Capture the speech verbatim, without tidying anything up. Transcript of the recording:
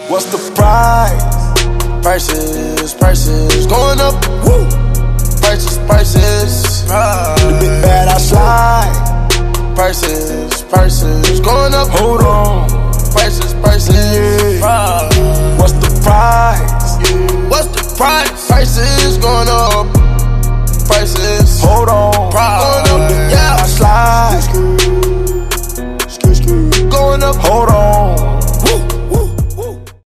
What's the price? Prices, prices going up. Woo! Prices, prices. The big bad I slide. Prices, prices going up. Hold on. Prices,